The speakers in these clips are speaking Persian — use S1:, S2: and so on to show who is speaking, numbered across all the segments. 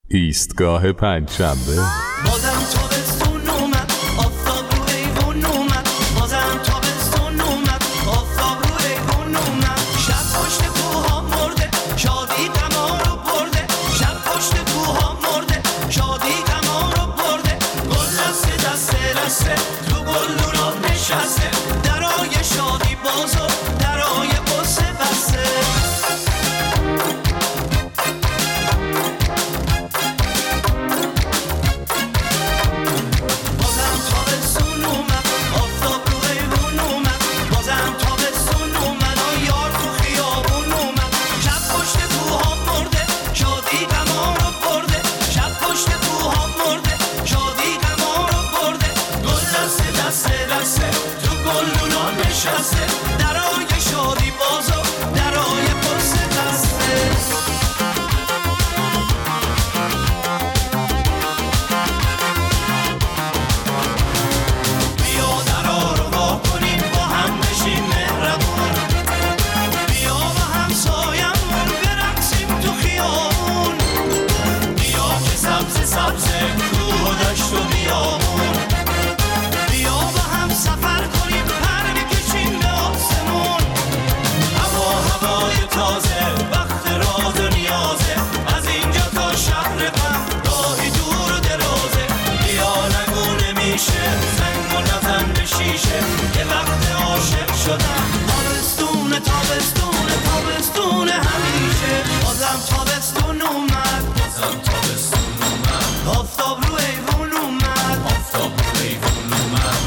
S1: ایستگاه پنجشنبه.
S2: بازم تابستون اومد، آفتاب رو ایوون اومد. بازم تابستون اومد، آفتاب رو ایوون اومد. شب پشت کوها مرده، شادی غما رو برده. شب پشت کوها مرده، شادی غما رو برده. گل دسته دسته دسته تو گلدونا نشسته. درای شادی بازو، درای قصه بسته. درای شادی بازو، درای قصه بسته. بیا درا رو وا کنیم با هم بشیم مهربون. بیا با هم سایمون برقصیم تو خیابون. بیا که سبز سبز کوه و دشت و بیابون. بیا با هم سفر کنیم پر بکشیم به آسمون. هوای تازه وقت راز و نیازه. از اینجا تا شهر غم راهی دور و درازه. بیا نگو نمیشه زنگ و نزن به شیشه که وقت عاشق شدن. تابستون تابستون تابستون همیشه. بازم تابستون اومد، بازم تابستون اومد. آفتاب رو ایوون اومد، آفتاب رو ایوون اومد.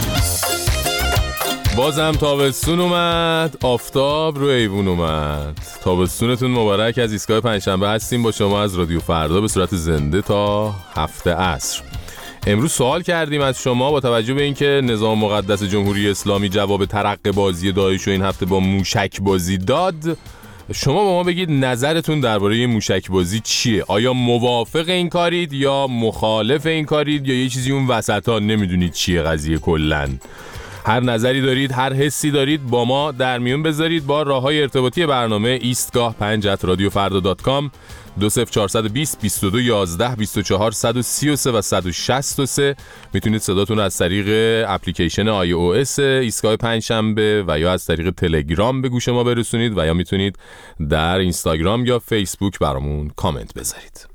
S1: بازم تابستون اومد، آفتاب رو ایوون اومد. تابستونتون مبارک. از ایستگاه پنجشنبه هستیم با شما از رادیو فردا به صورت زنده تا 7 عصر. امروز سوال کردیم از شما با توجه به اینکه نظام مقدس جمهوری اسلامی جواب ترقه بازی داعش رو این هفته با موشک بازی داد. شما با ما بگید نظرتون درباره موشک بازی چیه؟ آیا موافق این کارید یا مخالف این کارید یا یه چیزی اون وسطا نمیدونید چیه قضیه کلن؟ هر نظری دارید، هر حسی دارید با ما در میون بذارید با راههای ارتباطی برنامه ایستگاه 5@radiofarda.com 20420 22 11 24 133 و 163. میتونید صداتون از طریق اپلیکیشن iOS ایستگاه پنجشنبه و یا از طریق تلگرام به گوش ما برسونید و یا میتونید در اینستاگرام یا فیسبوک برامون کامنت بذارید.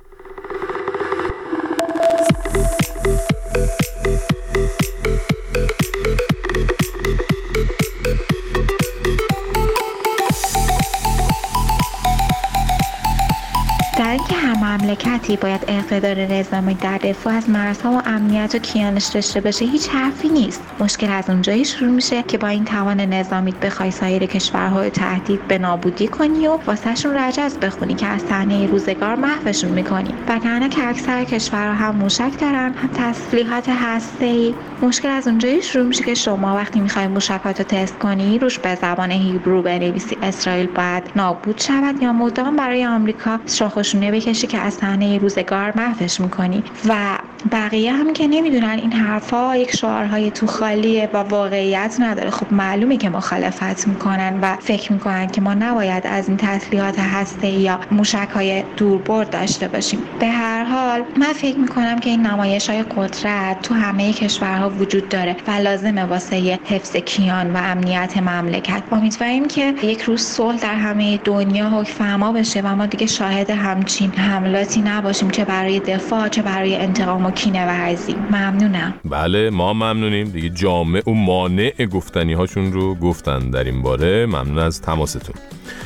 S3: در اینکه هر مملکتی باید اقتدار نظامی در دفاع از مرزها و امنیت و کیانش داشته باشه هیچ حرفی نیست. مشکل از اونجایی شروع میشه که با این توان نظامیت بخوای سایر کشورها تهدید به نابودی کنی و واسهشون رجز بخونی که از صحنه روزگار محوشون میکنی. وگرنه که اکثر کشورها هم موشک دارن هم تسلیحات هسته‌ای. مشکل از اونجایی شروع میشه که شما وقتی میخوای موشکاتو تست کنی روش به زبان هیبرو بنویسی اسرائیل باید نابود شود یا مدام برای آمریکا شاخشونه بکشی که از صحنه روزگار محوش میکنی. و بقیه هم که نمیدونن این حرفا یک شعارهای تو خالیه و واقعیت نداره. خب معلومه که مخالفت میکنن و فکر میکنن که ما نباید از این تسلیحات هسته‌ای یا موشک‌های دوربرد داشته باشیم. به هر حال من فکر میکنم که این نمایش‌های قدرت تو همه کشورها وجود داره و لازمه واسه حفظ کیان و امنیت مملکت. امیدواریم که یک روز صلح در همه دنیا حکم‌فرما بشه و ما دیگه شاهد همچین حملاتی نباشیم، چه برای دفاع چه برای انتقام و کینه ورزی. ممنونم.
S1: بله ما ممنونیم دیگه. جامع و مانع گفتنی هاشون رو گفتن در این باره. ممنون از تماستون.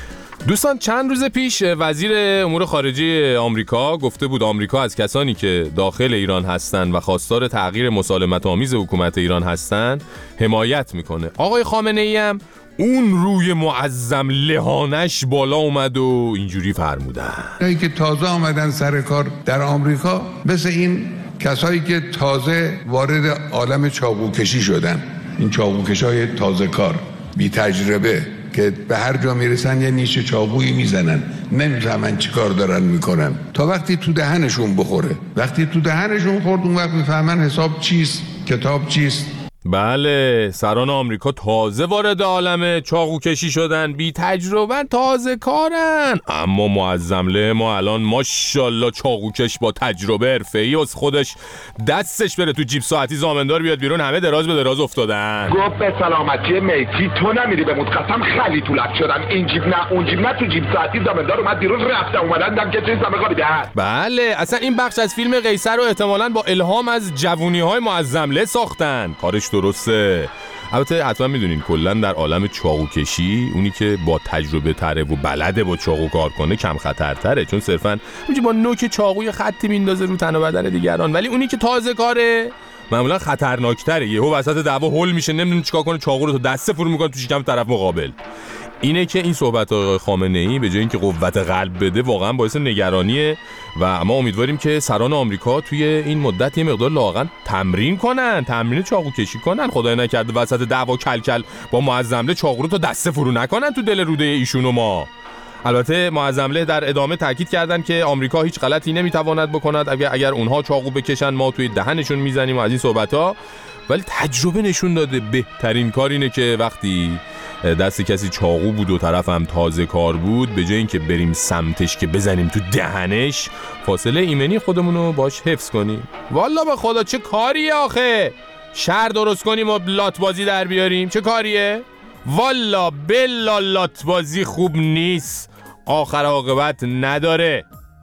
S1: دوستان چند روز پیش وزیر امور خارجه آمریکا گفته بود آمریکا از کسانی که داخل ایران هستن و خواستار تغییر مسالمت آمیز حکومت ایران هستن حمایت میکنه. آقای خامنه ای هم اون روی معظم لحانش بالا اومد و اینجوری فرمودن.
S4: اینایی که تازه آمدن سر کار در آمریکا مثل این کسایی که تازه وارد عالم چاقوکشی شدن، این چاقوکشای تازه کار بی تجربه که به هر جا میرسن یه نیش چاقویی میزنن، نمیفهمن چی کار دارن میکنن تا وقتی تو دهنشون بخوره. وقتی تو دهنشون خورد اون وقت میفهمن حساب چیست، کتاب چیست.
S1: بله، سران آمریکا تازه وارد عالم چاقوکشی شدن، بی تجربه، تازه کارن. اما معظمله ما الان ماشاءالله چاقوکش با تجربه حرفه‌ای از خودش دستش بره تو جیب ساعتی زامندار بیاد بیرون، همه دراز به دراز افتادن.
S5: گفت به سلامتی میتی تو نمیری به متقسم خیلی طولت شدم، این جیب نه اون جیب نه، تو جیب ساعتی زامندار اومد دیروز رفته اومدن دم که چیز زمه خوابیده.
S1: بله، اصلا این بخش از فیلم قیصر رو احتمالاً با الهام از جوونی‌های معظمله ساختن. کارش درسته. البته حتما میدونین کلا در عالم چاقوکشی اونی که با تجربه تره و بلده با چاقو کار کنه کم خطرتره، چون صرفا میگه با نوک چاقوی خطی میندازه رو تن و بدن دیگران، ولی اونی که تازه کاره معمولا خطرناکتره. یهو وسط دعوا هول میشه، نمیدونه چیکار کنه، چاقو رو تو دسته فرو میکنه تو شکم طرف مقابل. اینه که این صحبت آقای خامنه‌ای به جای اینکه قوت قلب بده واقعا باعث نگرانیه و ما امیدواریم که سران آمریکا توی این مدت یه مقدار لااقل تمرین کنن، تمرین چاقو کشی کنن، خدای نکرده وسط دعوا کلکل با معظمله چاقو رو تا دسته فرو نکنن تو دل روده ایشون و ما. البته معظمله در ادامه تاکید کردن که آمریکا هیچ غلطی نمیتواند بکند اگر اونها چاقو بکشن ما توی دهنشون میزنیم و از این صحبت‌ها. ولی تجربه نشون داده بهترین کار اینه که وقتی دست کسی چاقو بود و طرف هم تازه کار بود، به جای اینکه بریم سمتش که بزنیم تو دهنش، فاصله ایمنی خودمونو باش حفظ کنیم. والا به خدا چه کاریه آخه؟ شهر درست کنیم و لات بازی در بیاریم؟ چه کاریه؟ والا بلا لات بازی خوب نیست، آخر عاقبت نداره.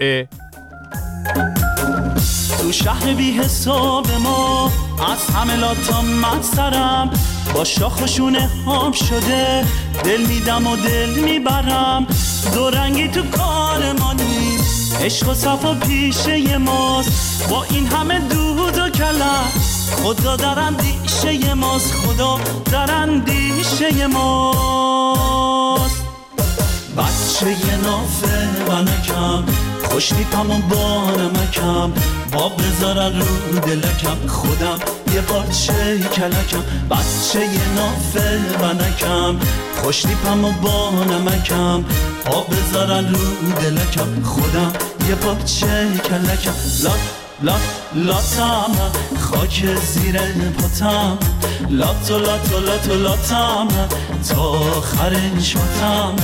S2: تو شهر بی حساب ما از همه لاتام من سرم، با شاخ و شونه هم شده، دل میدم و دل میبرم، دو رنگی تو کار ما نیست، عشق و صفا پیشه ماست، با این همه دود و کلم خدا در اندیشه ماست، خدا در اندیشه ماست. بچه یه نافه و نکم خوش نیپم و بانمکم، با بذارن رو دلکم، خودم یه بچه کلکم. بچه یه نافه و نکم خوش نیپم و بانمکم، با بذارن رو دلکم، خودم یه بچه کلکم. لاتم خاک زیر پاتم، لاتو لاتو لاتو لاتم تا آخر شاتم.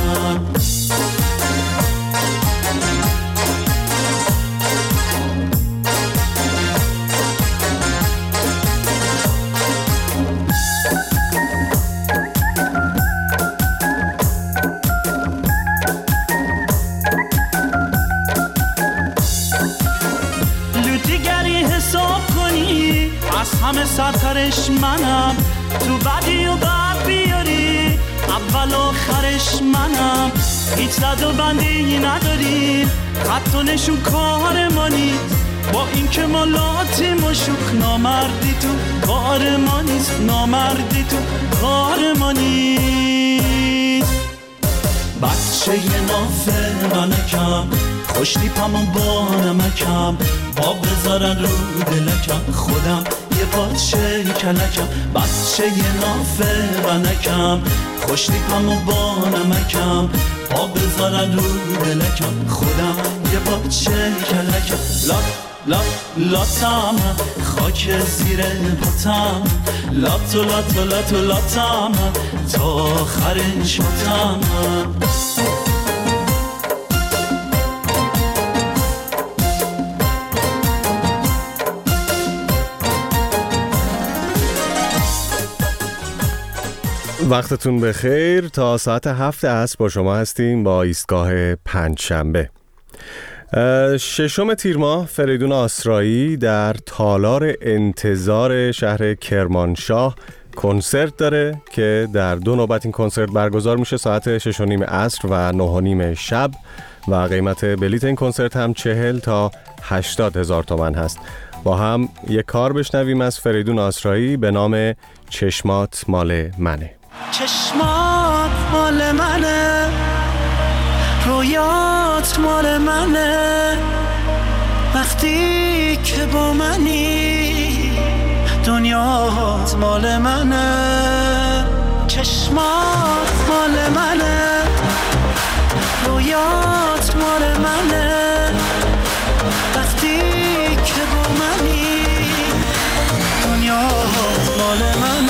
S2: همه سرترش منم، تو بدی و بد بیاری اول آخرش منم، هیچ زد و بندی نداری، خط و نشون کار ما نیست، با این که ما لاتیم و شوک، نامردی تو کار ما نیست، نامردی تو کار ما نیست. بچه یه نافه منکم خوش نیپم و بانمکم، با بذارن رو دلکم، خودم یه بچه کلکم. بچه یه نافه منکم خوش نیپم و بانمکم، با بذارن رو دلکم، خودم یه بچه کلکم. لاتم خاک زیر پاتم، لاتو لاتو لاتو لاتم تا آخر شاتم.
S6: وقتتون بخیر. تا ساعت 7 عصر با شما هستیم با ایستگاه پنجشنبه. 6 تیر ماه فریدون آسرایی در تالار انتظار شهر کرمانشاه کنسرت داره که در 2 نوبت این کنسرت برگزار میشه، ساعت 6:30 عصر و 9:30 شب و قیمت بلیت این کنسرت هم 40 تا 80 هزار تومان هست. با هم یک کار بشنویم از فریدون آسرایی به نام چشمات مال منه.
S2: چشمات مال منه، رویات مال منه، وقتی که با منی دنیات مال منه. چشمات مال منه، رویات مال منه، وقتی که با منی دنیات مال منه.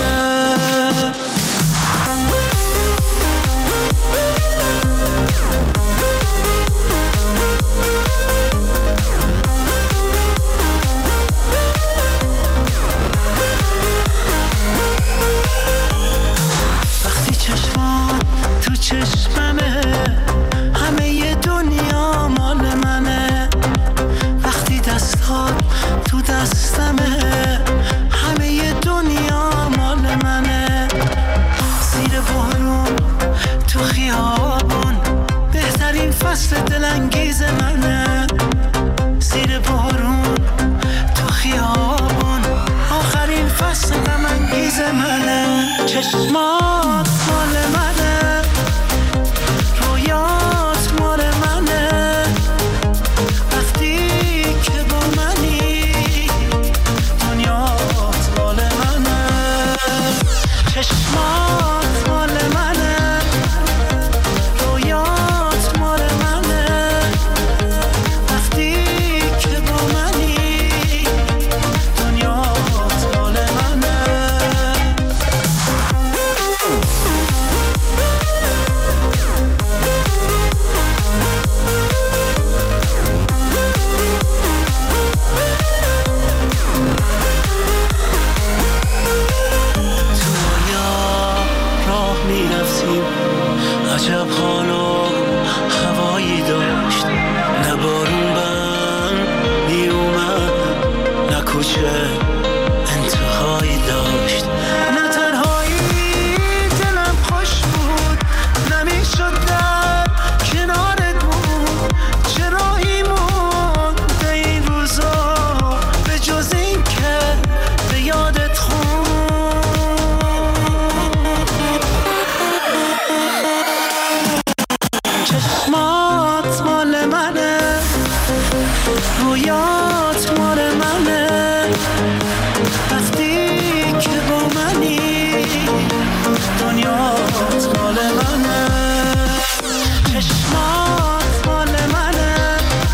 S2: چشمات مال منه، رویات مال منه، وقتی که با منی دنیات مال منه. چشمات مال منه، رویات مال منه، وقتی که با منی دنیات مال منه. عجب حال و هوایی داشت، نه بارون بم می اومد، نه کوچه انتهایی داشت، نه تنهایی دلم خوش بود، نمیشد در کنارت بود. چرا ایمون این روزا به جز این که به یادت خون. چشمات مال منه، رویات مال منه، وقتی که با منی دنیات مال منه. چشمات مال منه،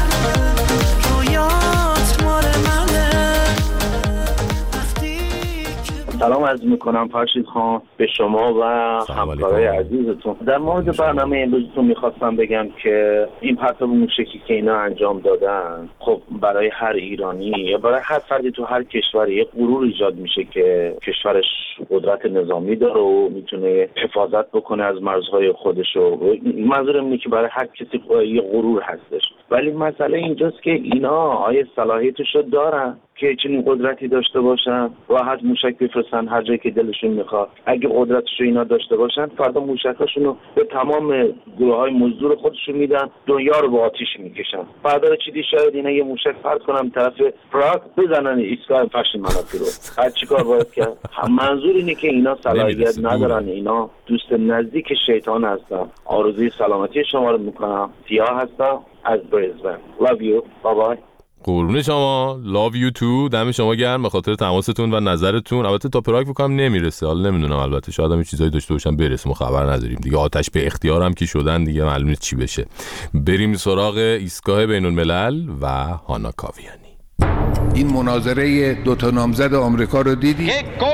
S2: رویات مال منه، وقتی که.
S7: سلام عرض میکنم فرشید خان به شما و همکارای عزیزتون. در مورد برنامه امروزتون میخواستم بگم که این پرتاب موشکی که اینا انجام دادن، خب برای هر ایرانی یا برای هر فردی تو هر کشوری یک غرور ایجاد میشه که کشورش قدرت نظامی داره و میتونه حفاظت بکنه از مرزهای خودش. و منظورم اینه که برای هر کسی یه غرور هستش، ولی مسئله اینجاست که اینا آیا صلاحیتشو دارن که چنین قدرتی داشته باشن، راحت موشک بفرستن هر جایی که دلشون میخواد؟ اگه قدرتشو اینا داشته باشن، فردا موشکاشونو به تمام گروه‌های مزدور خودشون میدن، دنیا رو به آتیش میکشن. فردا چیزی شاید اینا یه موشک فرض کنم طرف پراگ بزنن ایستگاه پشت مناطق رو. هر چیکار باید کرد؟ منظور اینه که اینا صلاحیت ندارن، اینا دوست نزدیک شیطان هستن. آرزوی سلامتی شما رو میکنم. سیاه هستم از بریزبن. Love you. Bye bye.
S1: قربون شما. Love you too. دم شما گرم به خاطر تماستون و نظرتون. البته تا پراگ بکنم نمیرسه، حالا نمیدونم، البته شاید هم چیزایی داشته باشم برسه، ما خبر نداریم دیگه. آتش به اختیارم که شدن دیگه، معلوم نیست چی بشه. بریم سراغ ایستگاه بین الملل و هانا کاویانی.
S4: این مناظره دوتا نامزد آمریکا رو دیدی؟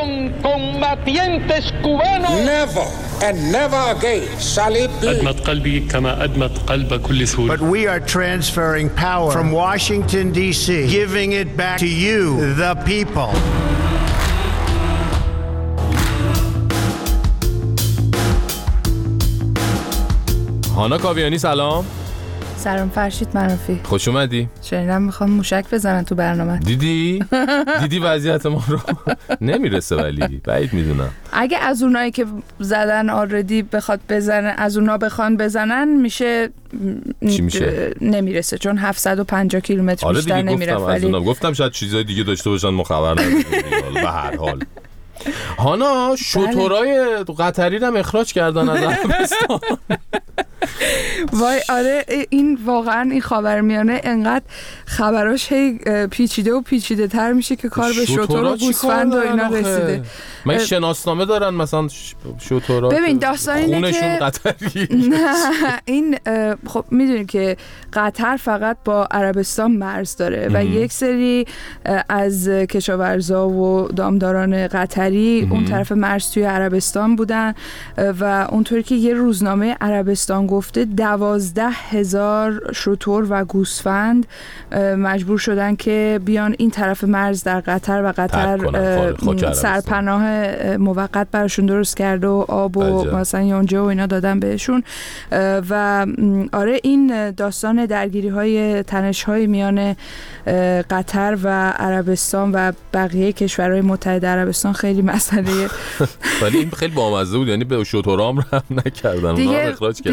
S8: أدمت قلبي كما أدمت قلب كل سوري.
S9: But we are transferring power from Washington D.C., giving it back to you, the people.
S1: هانا کاویانی سلام.
S10: سلام فرشید منافی.
S1: خوش اومدی.
S10: شنیدم میخوام موشک بزنن تو برنامه.
S1: دیدی وضعیت ما رو. نمیرسه ولی بعید میدونم.
S10: اگه از اونایی که زدن آردی بخواد بزنن، از اونا بخوان بزنن، میشه
S1: چی میشه؟
S10: نمیرسه، چون 750 کیلومتر بیشتر نمیرفت. ولی
S1: گفتم شاید چیزای دیگه داشته باشن ما خبر نداریم. به هر حال هانا شترای قطری رو اخراج کردن از عربستان.
S10: وای آره، این واقعا این خاورمیانه انقدر خبراش هی پیچیده و پیچیده تر میشه که کار به شتر و گوسفند و اینا رسیده.
S1: من شناسنامه دارن مثلا شترها.
S10: ببین داستان اینه که
S1: قطری.
S10: این خب میدونی که قطر فقط با عربستان مرز داره و یک سری از کشاورزا و دامداران قطری اون طرف مرز توی عربستان بودن و اونطوری که یه روزنامه عربستان گفته 12,000 شتر و گوسفند مجبور شدن که بیان این طرف مرز در قطر و قطر سرپناه موقت براشون درست کرده و آب و مثلا یونجه و اینا دادن بهشون. و آره این داستان درگیری های تنش های میان قطر و عربستان و بقیه کشورهای متحد عربستان خیلی مسئله.
S1: ولی این خیلی بامزه بود، یعنی به شترام رحم نکردن، اونا اخراج کردن.
S10: دیگه وقتی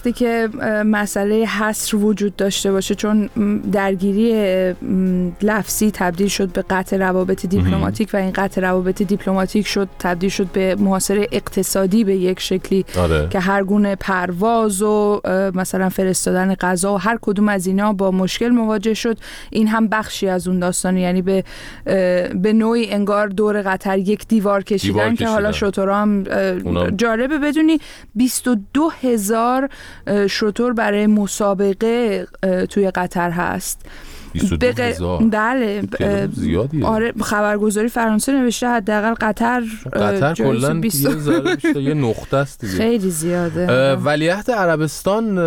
S10: وقتی که مسئله حصر وجود داشته باشه، چون درگیری لفظی تبدیل شد به قطع روابط دیپلماتیک و این قطع روابط دیپلماتیک تبدیل شد به محاصره اقتصادی به یک شکلی که هر گونه پرواز و مثلا فرستادن غذا و هر کدوم از اینا با مشکل مواجه شد. این هم بخشی از اون داستانه، یعنی به نوعی انگار دور قطر یک دیوار کشیدن که حالا شترها هم جالبه بدونی 22,000 شتر برای مسابقه توی قطر هست.
S1: 22,000
S10: بله
S1: زیادیه.
S10: آره خبرگزاری فرانسه نوشته حداقل قطر
S1: کلا یه نقطه است دیگه،
S10: خیلی زیاده.
S1: ولیعهد عربستان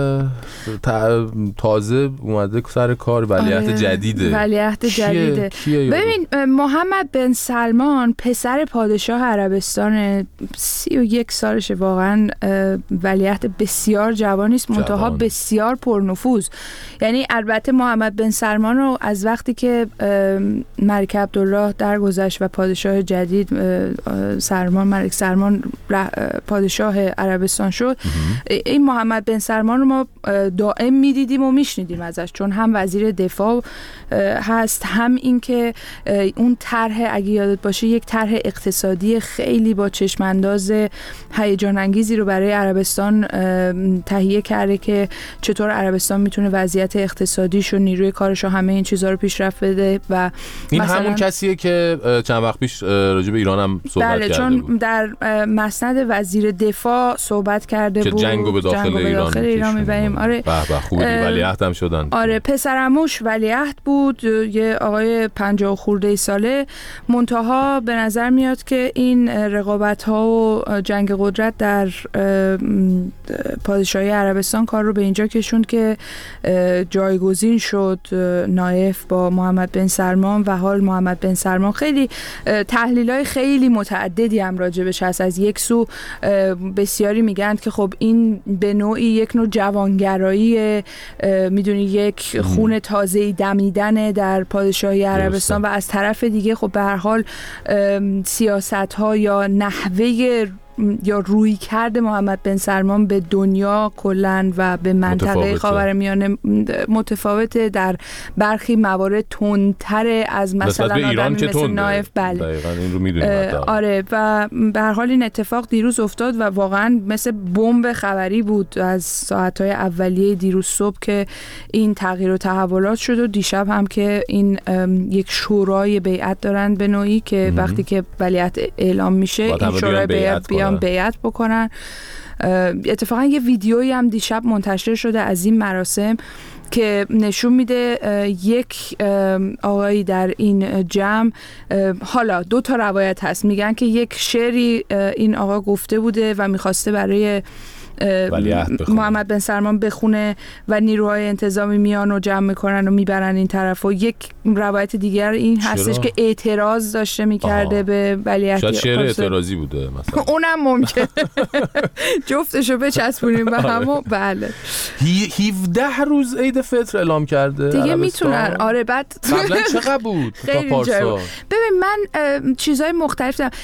S1: تازه اومده سر کار، ولیعهد جدیده.
S10: ولیعهد جدیده. ببین محمد بن سلمان پسر پادشاه عربستان، 31 سالشه، واقعا ولیعهد بسیار جوانی است، منتها بسیار پرنفوذ. یعنی البته محمد بن سلمان رو از وقتی که ملک عبدالله درگذشت و پادشاه جدید ملک سلمان پادشاه عربستان شد، این محمد بن سلمان رو ما دائم میدیدیم و میشنیدیم ازش، چون هم وزیر دفاع هست، هم این که اون طرح اگه یادت باشه یک طرح اقتصادی خیلی با چشمانداز هیجان انگیزی رو برای عربستان تهیه کرده که چطور عربستان میتونه وضعیت اقتصادیش و نیروی کارش و همه این چیزا رو پیشرفت بده. و
S1: این همون کسیه که چند وقت پیش راجع به ایران هم صحبت کرده
S10: چون
S1: بود.
S10: در مسند وزیر دفاع صحبت کرده بود
S1: که جنگو به داخل
S10: ایران میبریم. آره
S1: خوبی ولیعهد هم شدن.
S10: آره پسرعموش ولیعهد بود، یه آقای 50 خورده ساله. منتها به نظر میاد که این رقابت ها و جنگ قدرت در پادشاهی عربستان کار رو به اینجا کشوند که جایگزین شد نایف با محمد بن سلمان و حال محمد بن سلمان خیلی تحلیل‌های خیلی متعددی هم راجبش هست. از یک سو بسیاری میگن که خب این به نوعی یک نوع جوانگرایی، میدونی یک خون تازه‌ای دمیدن در پادشاهی عربستان، و از طرف دیگه خب به هر حال سیاست‌ها یا نحوه یا روی کرده محمد بن سلمان به دنیا کلن و به منطقه خاورمیانه متفاوته، در برخی موارد تندتر از مثلا آدمی مثل نایف. بله
S1: دقیقاً این رو میدونیم.
S10: آره و به هر حال این اتفاق دیروز افتاد و واقعا مثل بمب خبری بود از ساعت‌های اولیه دیروز صبح که این تغییر و تحولات شد. و دیشب هم که این یک شورای بیعت دارن به نوعی که وقتی که ولیعهد اعلام میشه این شورای بیعت بکنن. اتفاقا یه ویدیویی هم دیشب منتشر شده از این مراسم که نشون میده یک آقایی در این جمع، حالا 2 تا روایت هست، میگن که یک شعری این آقا گفته بوده و میخواسته برای محمد بن سلمان بخونه و نیروهای انتظامی میان و جمع میکنن و میبرن این طرف. و یک روایت دیگر این هستش که اعتراض داشته میکرده به ولیعهد.
S1: شاید شعر اعتراضی بوده مثلا.
S10: اونم ممکن جفتشو بچسبونیم به هم. بله
S1: 17 روز عید فطر اعلام کرده
S10: دیگه میتونن. آره بعد
S1: قبلا چقدر بود تا پارسال؟
S10: ببین من چیزهای مختلف دارم.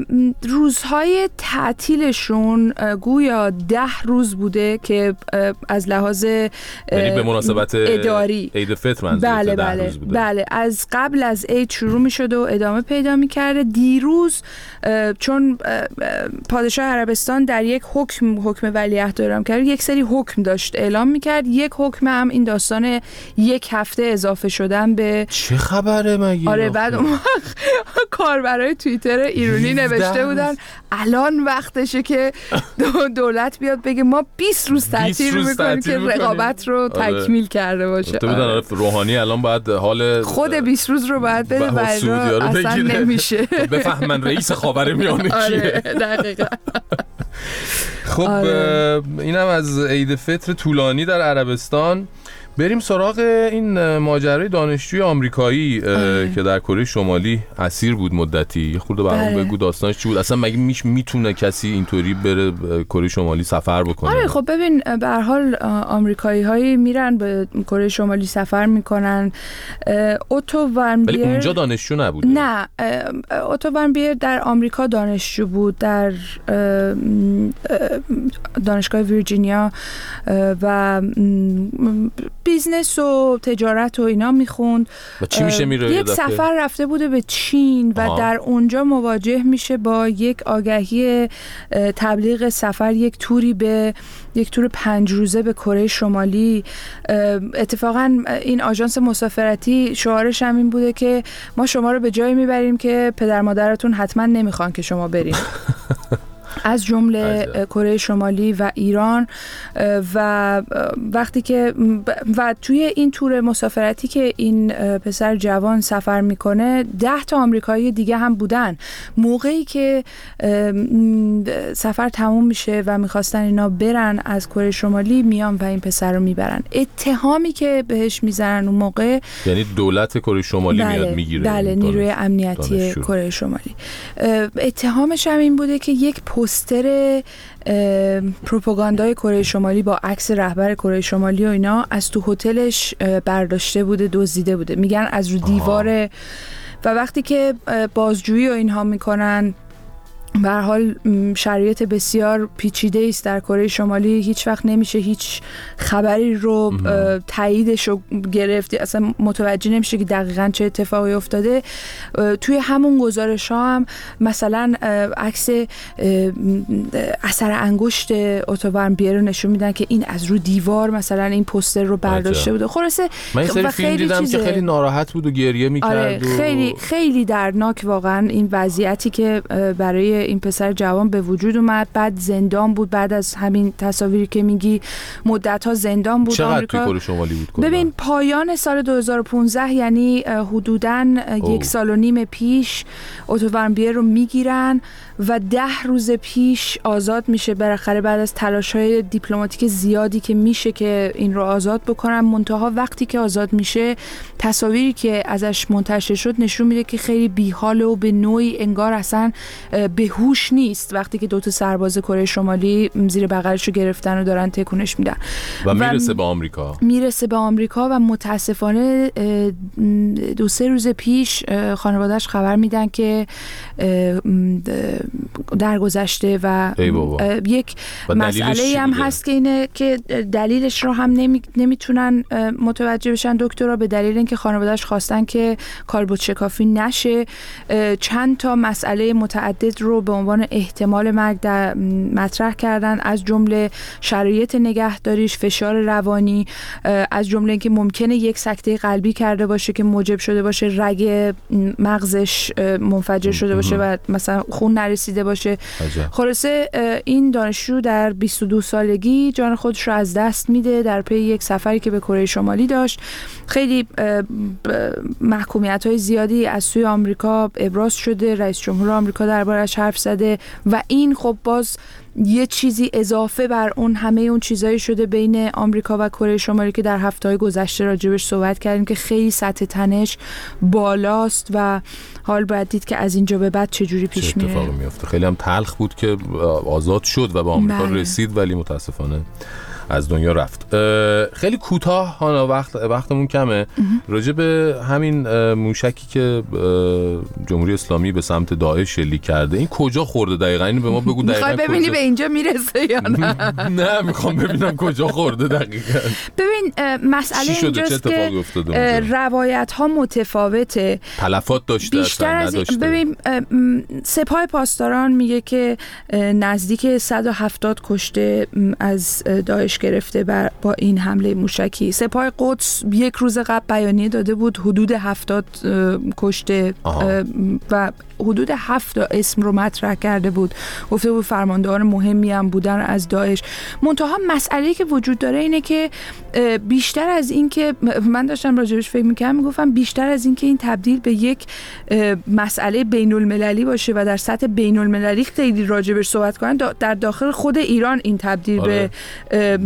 S10: روزهای تعطیلشون گویا 10 روز بوده که از لحاظ
S1: یعنی به مناسبت
S10: اداری
S1: عید فطر منظورت 10 روز بوده.
S10: بله از قبل از عید شروع می‌شد و ادامه پیدا می‌کرده. دیروز چون پادشاه عربستان در یک حکم ولیعهد اعلام کرد، یک سری حکم داشت اعلام می‌کرد. یک حکم هم این داستان یک هفته اضافه شدن به
S1: چه خبره مگه؟
S10: آره بعد کاربرای توییتر ایرانی نوشته بودن الان وقتشه که دولت بیاد بگه ما 20 روز تعطیل می‌کنیم که رقابت رو تکمیل کرده باشه.
S1: آره. روحانی الان باید حال
S10: خود 20 روز رو باید بده و اصلا نمیشه
S1: بفهمن رئیس خاورمیانه کیه.
S10: آره دقیقاً.
S1: خب اینم از عید فطر طولانی در عربستان. بریم سراغ این ماجرای دانشجوی آمریکایی که در کره شمالی اسیر بود مدتی. یه خورده برام بگو داستانش چی بود؟ اصلا مگه میتونه کسی اینطوری بره کره شمالی سفر بکنه؟
S10: آره خب ببین به هر حال آمریکایی‌هایی میرن به کره شمالی سفر میکنن. اوتو ورن بیر،
S1: ولی اونجا دانشجو نبود.
S10: نه، اوتو ورن بیر در آمریکا دانشجو بود، در دانشگاه ویرجینیا و بیزنس و تجارت و اینا میخوند.
S1: و چی میشه میره؟
S10: یک سفر رفته بوده به چین و در اونجا مواجه میشه با یک آگهی تبلیغ سفر، یک تور 5 روزه به کره شمالی. اتفاقا این آژانس مسافرتی شعارش هم این بوده که ما شما رو به جایی میبریم که پدر مادرتون حتما نمیخوان که شما بریم. از جمله کره شمالی و ایران. و وقتی که و توی این تور مسافرتی که این پسر جوان سفر میکنه 10 تا آمریکایی دیگه هم بودن. موقعی که سفر تموم میشه و میخواستن اینا برن از کره شمالی، میان و این پسر رو میبرن. اتهامی که بهش میزنن اون موقع،
S1: یعنی دولت کره شمالی میاد میگیره.
S10: بله، نیروی امنیتی کره شمالی. اتهامش هم این بوده که یک پوستر پروپاگاندای کره شمالی با عکس رهبر کره شمالی و اینا از تو هتلش برداشته بوده، دزدیده بوده. میگن از رو دیواره. و وقتی که بازجویی و اینها میکنن، به هر حال شرایط بسیار پیچیده است در کره شمالی. هیچ وقت نمیشه هیچ خبری رو تاییدش رو گرفت، اصلا متوجه نمیشه که دقیقاً چه اتفاقی افتاده. توی همون گزارش ها هم مثلا عکس اثر انگشت اوتو ورن بیر رو نشون میدن که این از رو دیوار مثلا این پوستر رو برداشته بوده. خلاصه
S1: من این سری فیلم دیدم که خیلی ناراحت بود و گریه میکرد.
S10: آره، خیلی خیلی دردناک واقعا این وضعیتی که برای این پسر جوان به وجود اومد. بعد زندان بود، بعد از همین تصاویری که میگی مدت‌ها زندان بود.
S1: چقدر توی کره شمالی بود کلا؟
S10: ببین پایان سال 2015 یعنی حدوداً 1.5 سال پیش اوتو ورن بیر رو میگیرن و 10 روز پیش آزاد میشه بالاخره، بعد از تلاش‌های دیپلماتیک زیادی که میشه که این رو آزاد بکنن. منتها وقتی که آزاد میشه، تصاویری که ازش منتشر شد نشون میده که خیلی بی‌حاله و به نوعی انگار اصلا هوش نیست. وقتی که 2 تا سرباز کره شمالی زیر بغلشو گرفتن و دارن تکونش میدن
S1: و میرسه به آمریکا و متاسفانه
S10: 2-3 روز پیش خانواده‌اش خبر میدن که درگذشته و یک مسئله هم هست که اینه که دلیلش رو هم نمیتونن متوجه بشن دکترها، به دلیل اینکه خانواده‌اش خواستن که کالبد شکافی نشه. چند تا مسئله متعدد رو به عنوان احتمال مرگ مطرح کردن، از جمله شرایط نگهداریش، فشار روانی، از جمله اینکه ممکنه یک سکته قلبی کرده باشه که موجب شده باشه رگ مغزش منفجر شده باشه و مثلا خون نرسیده باشه. خلاصه این دانشجو در 22 سالگی جان خودش رو از دست میده در پی یک سفری که به کره شمالی داشت. خیلی محکومیت‌های زیادی از سوی آمریکا ابراز شده، رئیس جمهور آمریکا دربارش حرف زده و این خب باز یه چیزی اضافه بر اون همه اون چیزایی شده بین آمریکا و کره شمالی که در هفته‌های گذشته راجبش صحبت کردیم که خیلی سطح تنش بالاست و حال باید دید که از اینجا به بعد چجوری پیش میره.
S1: چه اتفاقی میفته. خیلی هم تلخ بود که آزاد شد و به آمریکا رسید ولی متاسفانه از دنیا رفت. خیلی کوتاه هانا، وقتمون کمه، راجع به همین موشکی که جمهوری اسلامی به سمت داعش شلیک کرده، این کجا خورده دقیقاً؟ اینو به ما بگو دقیقاً.
S10: میخوای ببینی به اینجا میرسه یا نه؟
S1: نه، میخوام ببینم کجا خورده دقیقاً.
S10: ببین مسئله اینجاست که روایت ها متفاوته.
S1: تلفات داشته
S10: بیشتر از ببین سپاه پاسداران میگه که نزدیک 170 کشته از داعش گرفته با این حمله موشکی. سپاه قدس یک روز قبل بیانیه داده بود حدود 70 کشته و حدود 7 اسم رو مطرح کرده بود، گفته بود فرماندهان مهمی هم بودن از داعش. منتها مسئله‌ای که وجود داره اینه که بیشتر از این که من داشتم راجبش فکر می‌کردم، میگفتم بیشتر از این که این تبدیل به یک مسئله بین‌المللی باشه و در سطح بین‌المللی خیلی راجبش صحبت کنن، در داخل خود ایران این تبدیل به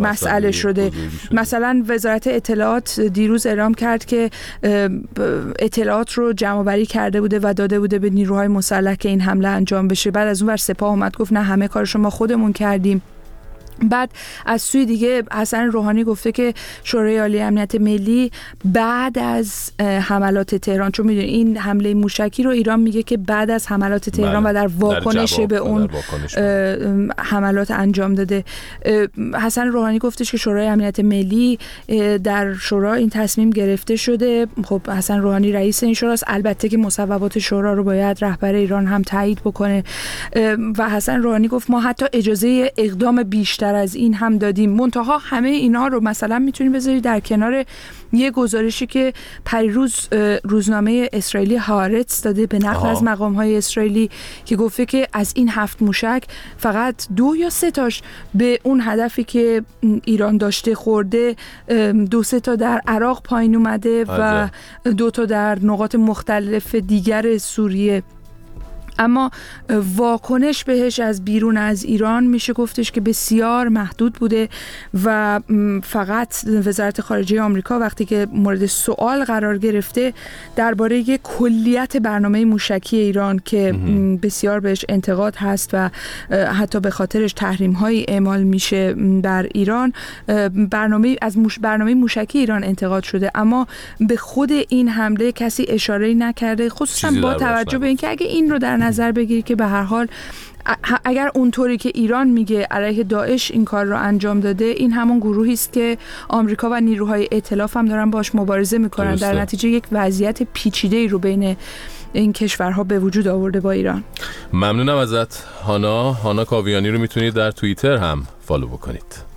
S10: مسئله شده. مثلا وزارت اطلاعات دیروز اعلام کرد که اطلاعات رو جمع‌آوری کرده بوده و داده بوده به نیروهای مسلح که این حمله انجام بشه. بعد از اون ور سپاه اومد گفت نه، همه کارشو ما خودمون کردیم. بعد از سوی دیگه حسن روحانی گفته که شورای عالی امنیت ملی بعد از حملات تهران، چون میدونید این حمله موشکی رو ایران میگه که بعد از حملات تهران و در واکنش به اون حملات انجام داده. حسن روحانی گفتش که شورای امنیت ملی در شورا این تصمیم گرفته شده. خب حسن روحانی رئیس این شوراست، البته که مصوبات شورا رو باید رهبر ایران هم تایید بکنه. و حسن روحانی گفت ما حتی اجازه اقدام بیشتر از این هم دادیم. منتها همه اینا رو مثلا میتونی بذاری در کنار یه گزارشی که پریروز روزنامه اسرائیلی هارتز داده به نقل از مقام‌های اسرائیلی که گفته که از این 7 موشک فقط 2 یا 3 تاش به اون هدفی که ایران داشته خورده، 2-3 تا در عراق پایین اومده و 2 تا در نقاط مختلف دیگر سوریه. اما واکنش بهش از بیرون از ایران میشه گفتش که بسیار محدود بوده و فقط وزارت خارجه آمریکا وقتی که مورد سوال قرار گرفته درباره کلیت برنامه موشکی ایران که بسیار بهش انتقاد هست و حتی به خاطرش تحریم‌هایی اعمال میشه بر ایران، برنامه موشکی ایران انتقاد شده، اما به خود این حمله کسی اشاره‌ای نکرده، خصوصا با توجه به اینکه اگه این رو در نظر بگیری که به هر حال اگر اونطوری که ایران میگه علیه داعش این کار رو انجام داده، این همون گروهی است که آمریکا و نیروهای ائتلاف هم دارن باش مبارزه میکنن. در نتیجه یک وضعیت پیچیده‌ای رو بین این کشورها به وجود آورده با ایران.
S1: ممنونم ازت هانا کاویانی رو میتونید در توییتر هم فالو بکنید.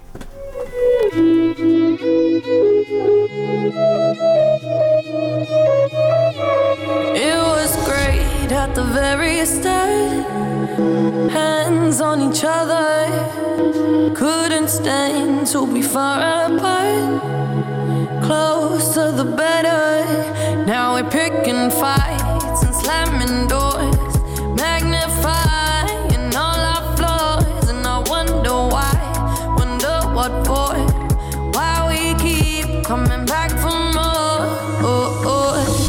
S11: It was great at the very start. Hands on each other, couldn't stand to be far apart. Closer the better. Now we're picking fights and slamming doors, magnifying all our flaws, and I wonder why, wonder what for, why we keep coming back for more. Oh, oh.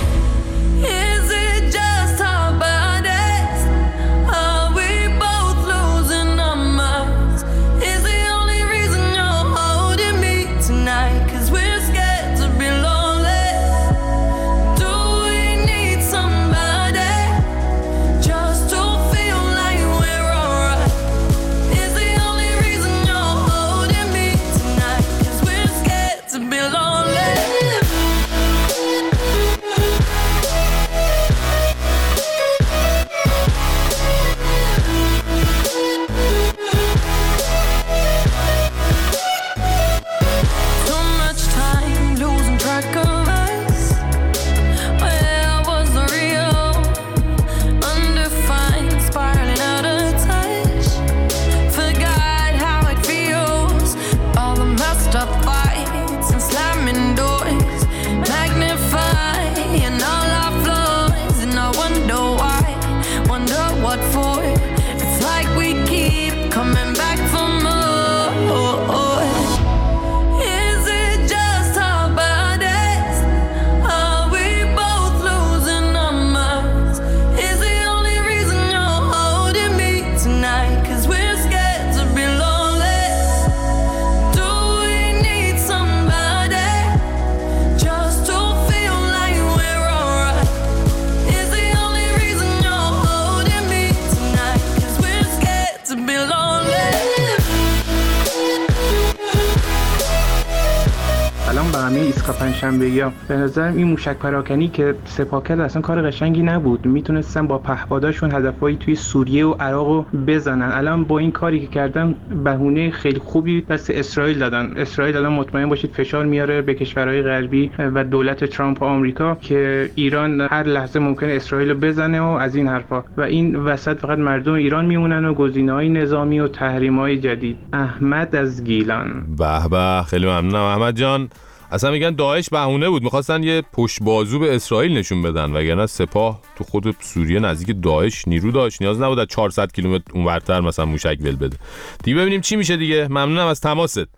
S12: پنجشنبه‌یا به نظرم این موشک پراکنی که سپاه کرد اصلا کار قشنگی نبود. میتونستن با پهپاداشون هدفایی توی سوریه و عراق رو بزنن. الان با این کاری که کردن بهونه خیلی خوبی دست اسرائیل دادن. اسرائیل الان مطمئن باشید فشار میاره به کشورهای غربی و دولت ترامپ و آمریکا که ایران هر لحظه ممکنه اسرائیل رو بزنه و از این حرفا، و این وسط فقط مردم ایران میمونن و گزینه‌های نظامی و تحریم‌های جدید. احمد از گیلان.
S1: به به، خیلی ممنونم احمد جان. اصلا میگن داعش بهونه بود، میخواستن یه پشت بازو به اسرائیل نشون بدن، وگرنه سپاه تو خود سوریه نزدیک داعش نیرو داشت، نیاز نبود از 400 کیلومتر اونورتر مثلا موشک ول بده. دیگه ببینیم چی میشه دیگه. ممنونم از تماست.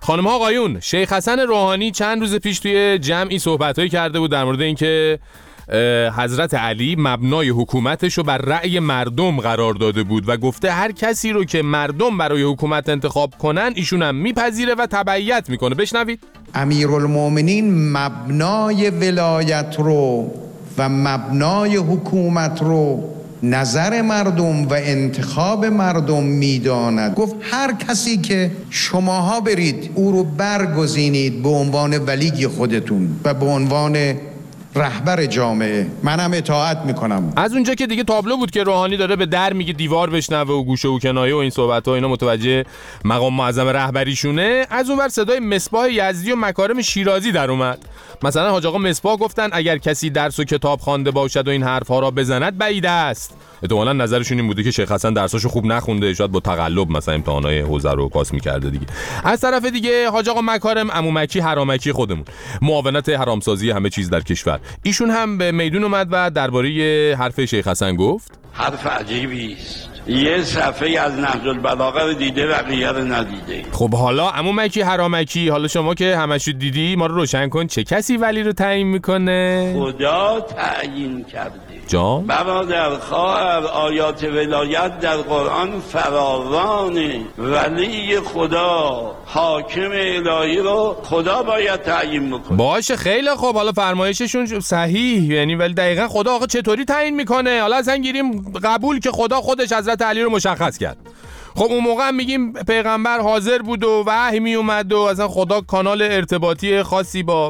S1: خانم ها آقایون، شیخ حسن روحانی چند روز پیش توی جمعی صحبتایی کرده بود در مورد اینکه حضرت علی مبنای حکومتش رو بر رأی مردم قرار داده بود و گفته هر کسی رو که مردم برای حکومت انتخاب کنن ایشون هم میپذیره و تبعیت میکنه. بشنوید.
S13: امیرالمومنین مبنای ولایت رو و مبنای حکومت رو نظر مردم و انتخاب مردم میداند. گفت هر کسی که شماها برید او رو برگزینید به عنوان ولی خودتون و به عنوان رهبر جامعه، منم اطاعت میکنم.
S1: از اونجا که دیگه تابلو بود که روحانی داره به در میگه دیوار بشنوه و گوشه و کنایه و این صحبت‌ها اینا متوجه مقام معظم رهبریشونه، از اونور صدای مصباح یزدی و مکارم شیرازی در اومد. مثلا حاج آقا مصباح گفتن اگر کسی درس و کتاب خوانده باشد و این حرف‌ها را بزند بعید است. احتمالاً نظرشون این بوده که شیخ حسن درساشو خوب نخونده، شاید با تقلب مثلا امتحانای حوزه رو پاس می‌کرده دیگه. از طرف دیگه حاج آقا مکارم عمومکی حرامکی خودمون، معاونت حرامسازی همه چیز در کشور، ایشون هم به میدون اومد و درباره حرف شیخ حسن گفت
S14: حرف عجیبی است. یه صفحه از نهج البلاغه رو دیده بقیه رو ندیده.
S1: خب حالا عمومکی حرامکی، حالا شما که همشو دیدی ما رو روشن کن، چه کسی ولی رو تعیین میکنه؟
S14: خدا تعیین کرده.
S1: جان؟
S14: برادر خواهر، آیات ولایت در قرآن فراوانه. ولی خدا، حاکم الهی رو خدا باید تعیین میکنه.
S1: باشه خیلی خوب، حالا فرمایششون صحیح، یعنی ولی دقیقاً خدا آقا چطوری تعیین میکنه؟ حالا اصلا گیریم قبول که خدا خودش حضرت علی رو مشخص کرد. خب اون موقع هم میگیم پیغمبر حاضر بود و وحی می اومد و اصلا خدا کانال ارتباطی خاصی با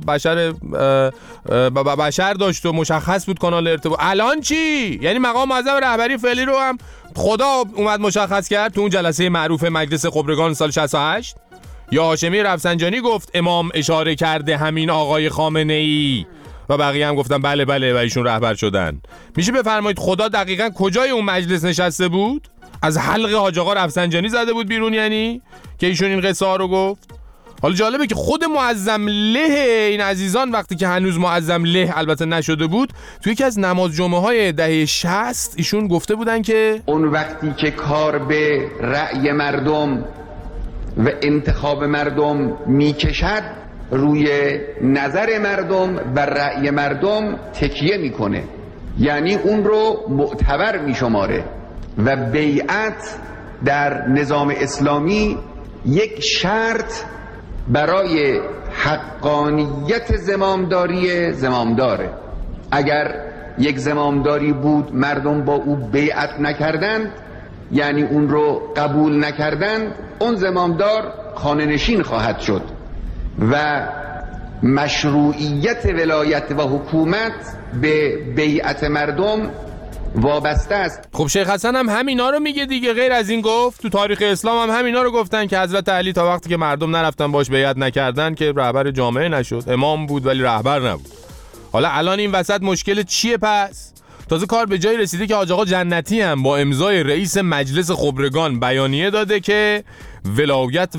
S1: بشر داشت و مشخص بود کانال ارتباط. الان چی؟ یعنی مقام معظم رهبری فعلی رو هم خدا اومد مشخص کرد تو اون جلسه معروف مجلس خبرگان سال 68. یا هاشمی رفسنجانی گفت امام اشاره کرده همین آقای خامنه‌ای و بقیه هم گفتن بله بله و ایشون رهبر شدن. میشه بفرمایید خدا دقیقاً کجای اون مجلس نشسته بود؟ از حلقه حاج آقا رفسنجانی زده بود بیرون، یعنی که ایشون این قصه ها رو گفت. حالا جالبه که خود معظم له این عزیزان وقتی که هنوز معظم له البته نشده بود، توی یکی از نماز جمعه های دهه 60 ایشون گفته بودن که
S15: اون وقتی که کار به رأی مردم و انتخاب مردم میکشد، روی نظر مردم و رأی مردم تکیه میکنه، یعنی اون رو معتبر میشماره. و بیعت در نظام اسلامی یک شرط برای حقانیت زمامداره. اگر یک زمامداری بود مردم با او بیعت نکردند، یعنی اون رو قبول نکردند، اون زمامدار خانه‌نشین خواهد شد و مشروعیت ولایت و حکومت به بیعت مردم وابسته است.
S1: خب شیخ حسن هم همینا رو میگه دیگه، غیر از این گفت؟ تو تاریخ اسلام هم همینا رو گفتن که حضرت علی تا وقتی که مردم نرفتن باش بیعت نکردن که رهبر جامعه نشد. امام بود ولی رهبر نبود. حالا الان این وسط مشکل چیه پس؟ تازه کار به جای رسیده که حاج آقا جنتی هم با امضای رئیس مجلس خبرگان بیانیه داده که ولایت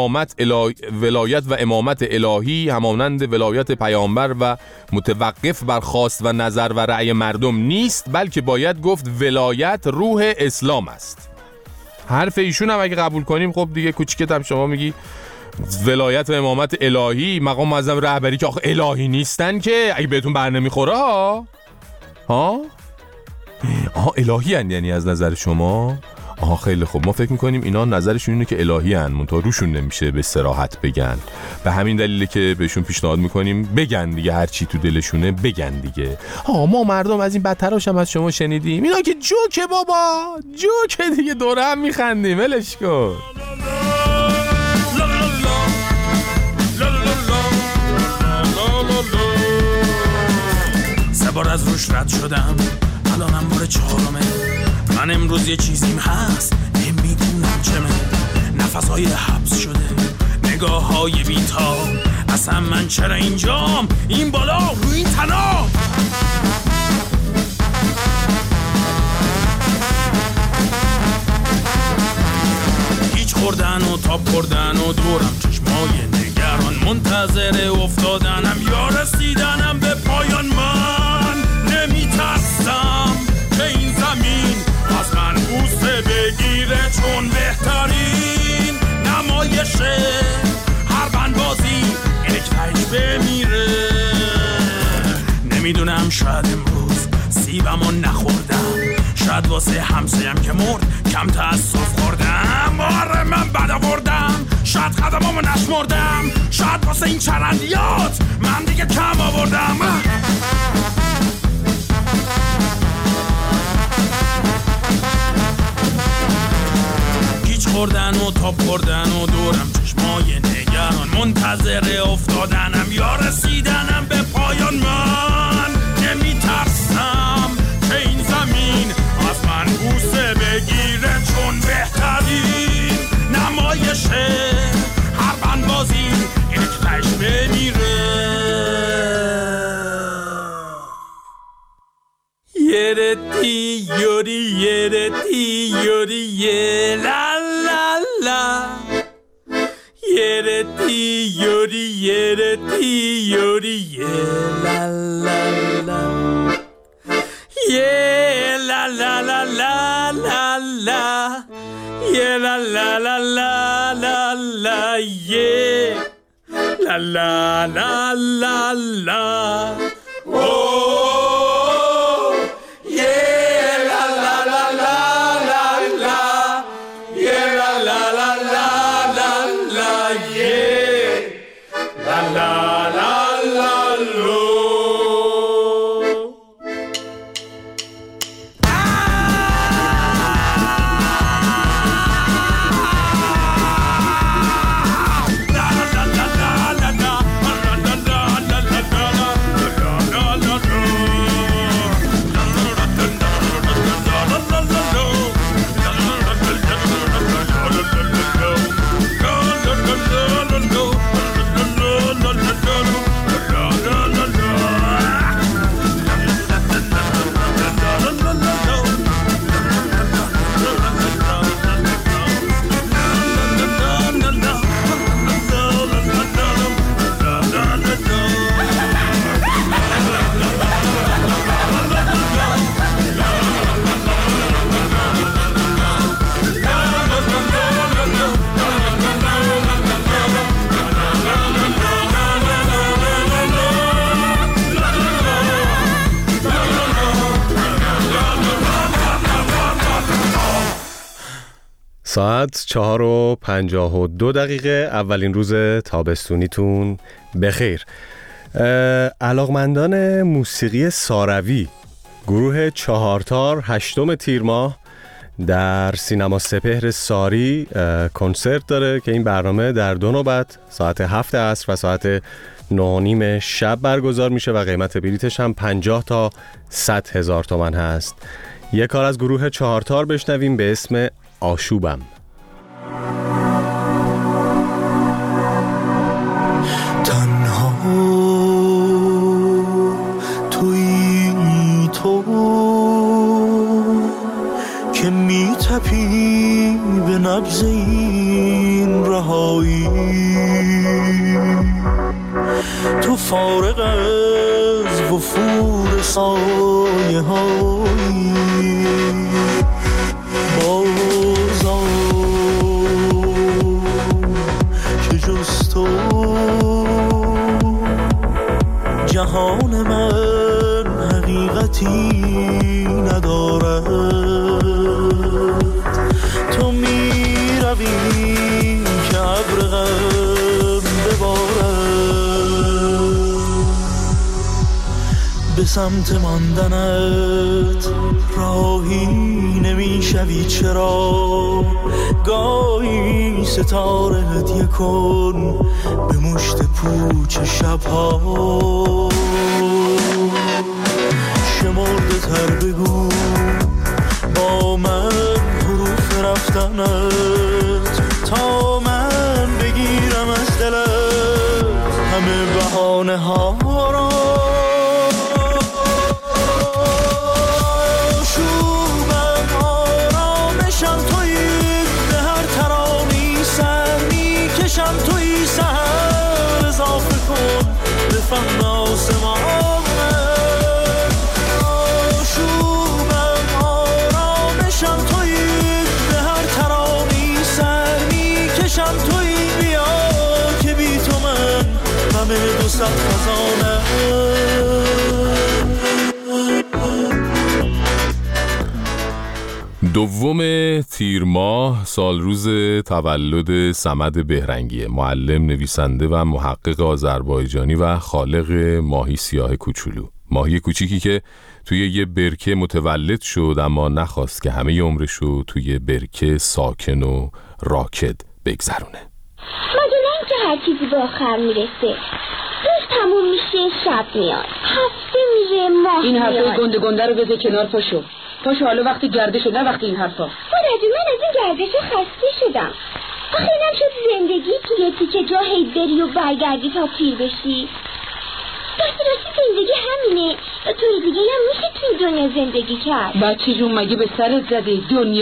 S1: و امامت الهی همانند ولایت پیامبر و متوقف بر خواست و نظر و رأی مردم نیست، بلکه باید گفت ولایت روح اسلام است. حرف ایشون هم اگه قبول کنیم خب دیگه کوچیکت هم شما میگی ولایت و امامت الهی، مقام معظم رهبری که آخه الهی نیستن که اگه بهتون بر نمیخوره ها الهی هن یعنی از نظر شما؟ خیلی خوب، ما فکر میکنیم اینا نظرشون اینه که الهی هن، منتها روشون نمیشه به صراحت بگن. به همین دلیله که بهشون پیشنهاد میکنیم بگن دیگه، هر چی تو دلشونه بگن دیگه. ما مردم از این بدتراش هم از شما شنیدیم، اینا که جوکه بابا، جوکه دیگه، دوره هم میخندیم، ولش کن.
S16: سه بار از روش رد شدم، الانم بار چهارمه. من امروز یه چیزیم هست نمیدونم چمه، نفسهای حبس شده، نگاه های بیتاب، اصلا من چرا اینجام، این بالا رو این تناب. هیچ خوردن و تاب خوردن و دورم چشمای نگران، منتظر افتادنم یا رسیدنم به پایان. من نمیترسم که این زمین از من بوسه بگیره، چون بهترین نمایشه هر شاید امروز سیبمو نخوردم، شاید واسه همسایم که مرد کم تأسف خوردم. آره من بد آوردم، شاید قدمامو نشمردم، شاید واسه این چرندیات من دیگه کم آوردم. گیج خوردن و تاب خوردن و دورم چشمای نگران، منتظر افتادنم یا رسیدنم به پایان. من نمیترسم که این زمین از من بوسه بگیره، چون بهترین نمایشه هر بندبازی اینه که تش بمیره. یرتی یوری یرتی یوری یه لا لا لا، یرتی یوری یرتی یوری یه لا لا لا، یه لا لا لا لا لا لا، یه لا لا لا لا لا لا، یه لا لا لا لا لا.
S6: ساعت 4:52 اولین روز تابستونیتون بخیر. علاقمندان موسیقی ساروی گروه چهارتار 8 تیر ماه در سینما سپهر ساری کنسرت داره که این برنامه در 2 نوبت ساعت 7 عصر و ساعت 9:30 شب برگزار میشه و قیمت بلیتش هم 50 تا 100,000 تومان هست. یک کار از گروه چهارتار بشنویم به اسم آشوبم.
S17: تنها تویی تو که میتپی به نبض این رهایی، تو فارغ از وفور سایه هایی، بازا که جز تو جهان من حقیقتی ندارد. تو می روی که ابر غم ببارد، به سمت ماندنت راهی نمیشوی. چرا گاهی ستاره هدیه کن به مشت پوچ شبها، شمرده تر بگو با من حروف رفتنت، تا من بگیرم از دلت همه بهانه ها را. توی سهر اضافه کن به فهم آسمانه، آشوبم آرامشم توی به هر ترانی سر میکشم توی. بیا که بی تو من غم 200 خزانه.
S1: 2 تیر ماه سال روز تولد صمد بهرنگی، معلم، نویسنده و محقق آذربایجانی و خالق ماهی سیاه کوچولو. ماهی کوچیکی که توی یه برکه متولد شد اما نخواست که همه عمرشو توی برکه ساکن و راکد بگذرونه.
S18: مدونم که هر چیزی به آخر میرسه، روز تموم میشه، شب میاد، هفته میره، ماه
S19: این
S18: میاد.
S19: حرفای گنده گنده رو بذار کنار، پاشو حالا وقتی گردشه، نه وقتی این حرفا.
S18: بابا من از این گردش خسته شدم. آخه اینم شد زندگی توی تیکه جا هی بری و برگردی تا پیر بشی. راستی زندگی همینه، توی دیگه هم میشه توی دنیا زندگی کرد.
S19: بچه جون مگه به سرت زده؟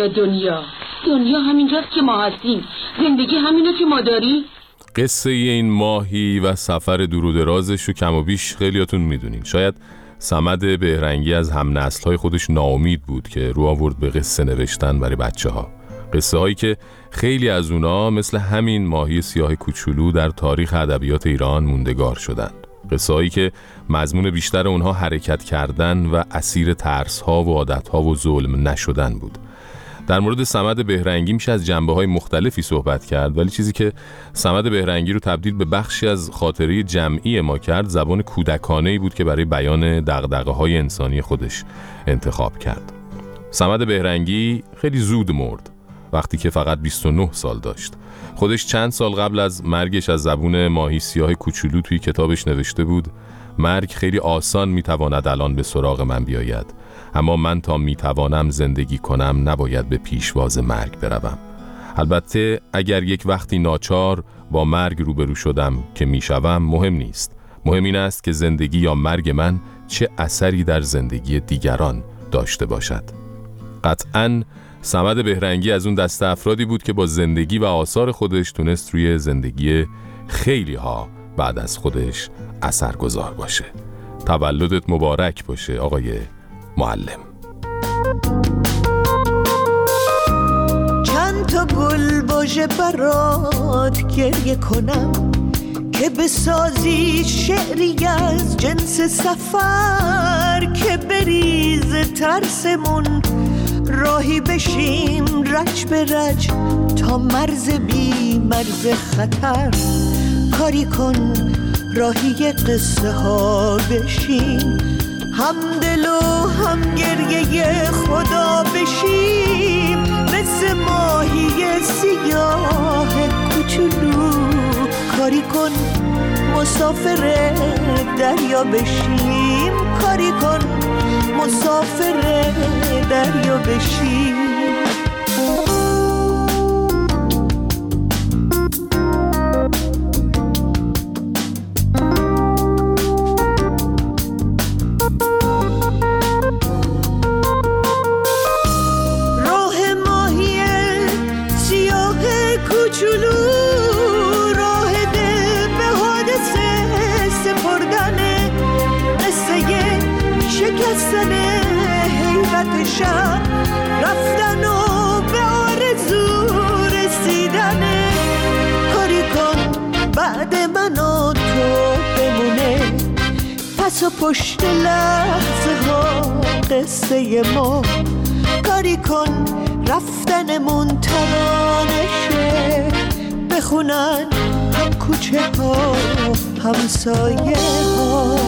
S19: دنیا همینجاست که ما هستیم، زندگی همینه که ما داری.
S1: قصه این ماهی و سفر دور و درازش رو کم و بیش خیلیاتون میدونین. شاید صمد بهرنگی از هم نسل‌های خودش ناامید بود که رو آورد به قصه نوشتن برای بچه‌ها. قصه هایی که خیلی از اونا مثل همین ماهی سیاه کوچولو در تاریخ ادبیات ایران موندگار شدند. قصه هایی که مضمون بیشتر اونها حرکت کردن و اسیر ترس‌ها و عادت‌ها و ظلم نشدن بود. در مورد صمد بهرنگی میشه از جنبه‌های مختلفی صحبت کرد، ولی چیزی که صمد بهرنگی رو تبدیل به بخشی از خاطره جمعی ما کرد زبان کودکانه‌ای بود که برای بیان دغدغه‌های انسانی خودش انتخاب کرد. صمد بهرنگی خیلی زود مرد، وقتی که فقط 29 سال داشت. خودش چند سال قبل از مرگش از زبون ماهی سیاه کوچولو توی کتابش نوشته بود: مرگ خیلی آسان میتواند الان به سراغ من بیاید، اما من تا میتوانم زندگی کنم نباید به پیشواز مرگ بروم. البته اگر یک وقتی ناچار با مرگ روبرو شدم که میشوم مهم نیست. مهم این است که زندگی یا مرگ من چه اثری در زندگی دیگران داشته باشد. قطعاً صمد بهرنگی از اون دسته افرادی بود که با زندگی و آثار خودش تونست روی زندگی خیلی ها بعد از خودش اثرگذار باشه. تولدت مبارک باشه آقای معلم.
S17: چند تا گل باشه برات گریه کنم که بسازی شعری از جنس سفر، که بریز ترسمون راهی بشیم رج به رج تا مرز بی مرز خطر. کاری کن راهی قصه ها بشیم، هم دل و هم گریه خدا بشیم، مثل ماهی سیاه کوچولو. کاری کن مسافر دریا بشیم، کاری کن مسافر دریا بشیم. رفتن و به آرزو رسیدنه. کاری کن بعد من و تو بمونه، پس و پشت لحظه ها قصه ما. کاری کن رفتنمون ترانشه، بخونن هم کوچه ها همسایه ها.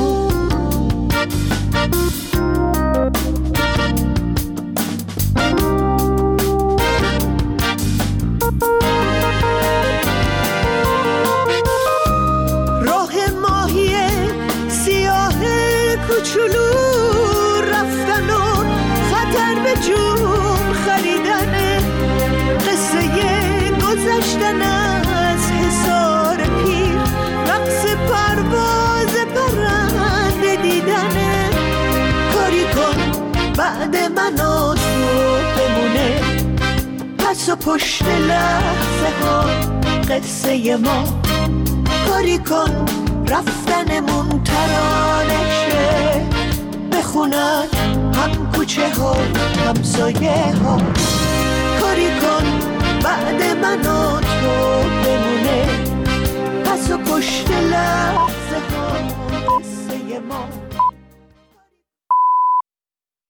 S17: کوچولو رفتن و خطر به جون خریدنه، قصه گذشتن از حصار پیر، رقص پرواز پرنده دیدنه. کاری کن بعد من و تو بمونه، پس و پشت لحظه ها قصه ما. کاری کن رفتنمون ترانشه، بخونن هم کوچه ها همسایه ها. کاری کن بعد من و تو بمونه، پس و پشت لحظه ها قصه ما.